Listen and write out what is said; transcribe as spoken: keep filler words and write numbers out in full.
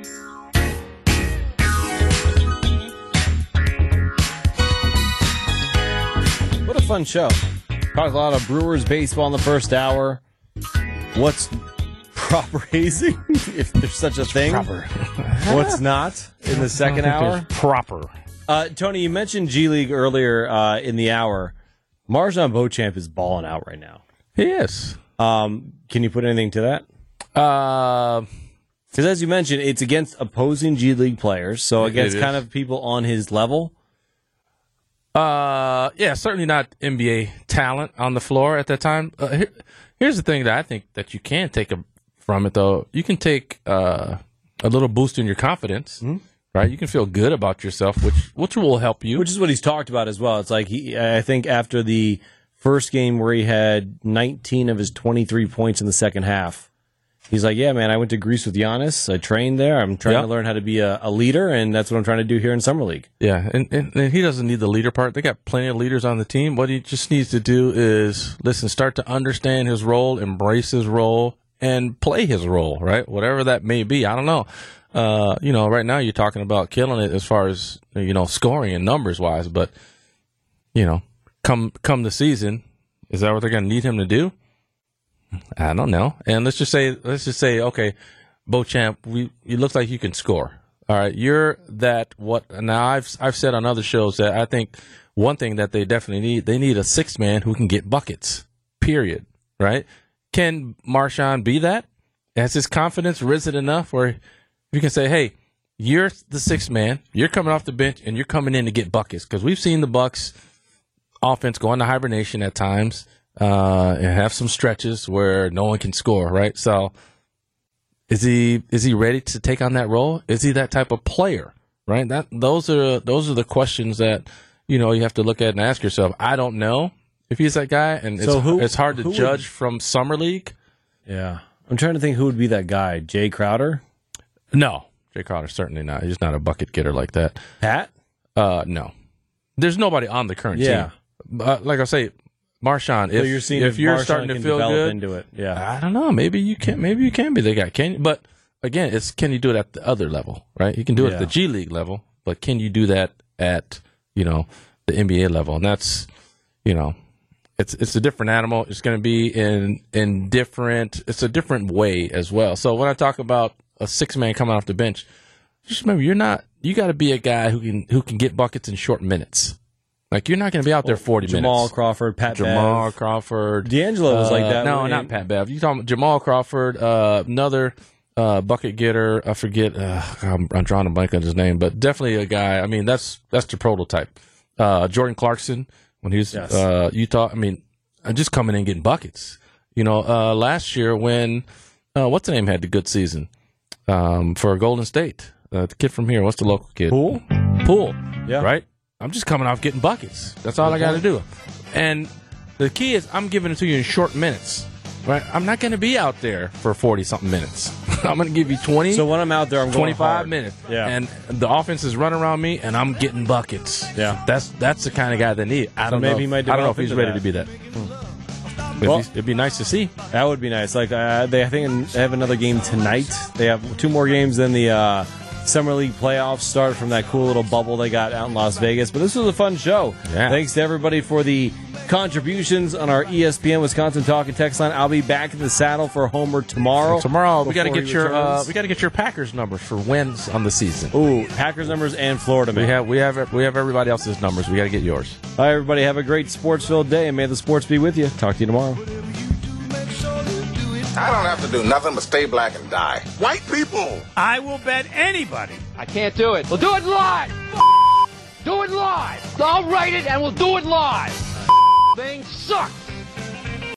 What a fun show. Talked a lot of Brewers baseball in the first hour. What's proper hazing, if there's such a thing? Proper. What's not in the second hour? Proper. Uh, Tony, you mentioned G League earlier uh, in the hour. Marjan Beauchamp is balling out right now. He is. Um, can you put anything to that? Because uh, as you mentioned, it's against opposing G League players, so against kind is. of people on his level. Uh, yeah, certainly not N B A talent on the floor at that time. Uh, here, here's the thing that I think that you can take a, from it, though. You can take uh, a little boost in your confidence, mm-hmm. right? You can feel good about yourself, which which will help you. Which is what he's talked about as well. It's like he, I think after the first game where he had nineteen of his twenty-three points in the second half, he's like, yeah, man, I went to Greece with Giannis. I trained there. I'm trying yep. to learn how to be a, a leader, and that's what I'm trying to do here in Summer League. Yeah, and, and, and he doesn't need the leader part. They got plenty of leaders on the team. What he just needs to do is, listen, start to understand his role, embrace his role, and play his role, right? Whatever that may be. I don't know. Uh, you know, right now you're talking about killing it as far as, you know, scoring and numbers-wise, but, you know, come come the season, is that what they're going to need him to do? I don't know. And let's just say, let's just say, okay, Beauchamp, we it looks like you can score. All right, you're that what? Now I've I've said on other shows that I think one thing that they definitely need, they need a sixth man who can get buckets. Period. Right? Can Marjan be that? Has his confidence risen enough where you can say, hey, you're the sixth man, you're coming off the bench, and you're coming in to get buckets? Because we've seen the Bucks offense go into hibernation at times. Uh, and have some stretches where no one can score, right? So, is he is he ready to take on that role? Is he that type of player, right? That those are those are the questions that you know you have to look at and ask yourself. I don't know if he's that guy, and so it's who, it's hard to judge would, from Summer League. Yeah, I'm trying to think who would be that guy. Jay Crowder? No, Jay Crowder certainly not. He's not a bucket getter like that. Pat? Uh, no. There's nobody on the current yeah. team. Uh, like I say. Marjan, if, so you're, seeing if if you're Marjan starting to can feel develop good, into it. Yeah. I don't know. Maybe you can. Maybe you can be the guy. Can but again, it's can you do it at the other level, right? You can do it yeah. at the G League level, but can you do that at you know the N B A level? And that's you know, it's it's a different animal. It's going to be in in different. It's a different way as well. So when I talk about a six man coming off the bench, just remember you're not. You got to be a guy who can who can get buckets in short minutes. Like, you're not going to be out there forty Jamal minutes. Jamal Crawford, Pat Jamal Bev. Crawford. D'Angelo was uh, like that. No, not Pat Bev. You're talking about Jamal Crawford, uh, another uh, bucket getter. I forget. Uh, I'm, I'm drawing a blank on his name, but definitely a guy. I mean, that's that's the prototype. Uh, Jordan Clarkson, when he was yes. uh, Utah, I mean, just coming in and getting buckets. You know, uh, last year when, uh, what's the name, had the good season um, for Golden State. Uh, the kid from here, what's the local kid? Poole? Poole, yeah. Right? I'm just coming off getting buckets. That's all okay. I got to do. And the key is I'm giving it to you in short minutes. Right? I'm not going to be out there for forty-something minutes. I'm going to give you twenty. So when I'm out there, I'm going twenty-five hard. minutes. Yeah. And the offense is running around me, and I'm getting buckets. Yeah. That's that's the kind of guy they need. I so don't maybe know. He might I don't know if he's ready that. to be that. Hmm. Well, it'd, be, it'd be nice to see. That would be nice. Like uh, they, I think they have another game tonight. They have two more games than the uh, Summer League playoffs start from that cool little bubble they got out in Las Vegas. But this was a fun show. Yeah. Thanks to everybody for the contributions on our E S P N Wisconsin Talk and Text line. I'll be back in the saddle for Homer tomorrow. Tomorrow we got to get your uh, we got to get your Packers numbers for wins on the season. Ooh, Packers numbers and Florida man. We have we have we have everybody else's numbers. We got to get yours. All right, everybody, have a great sports-filled day, and may the sports be with you. Talk to you tomorrow. I don't have to do nothing but stay black and die. White people! I will bet anybody. I can't do it. We'll do it live! Do it live! I'll write it and we'll do it live! Thing sucks!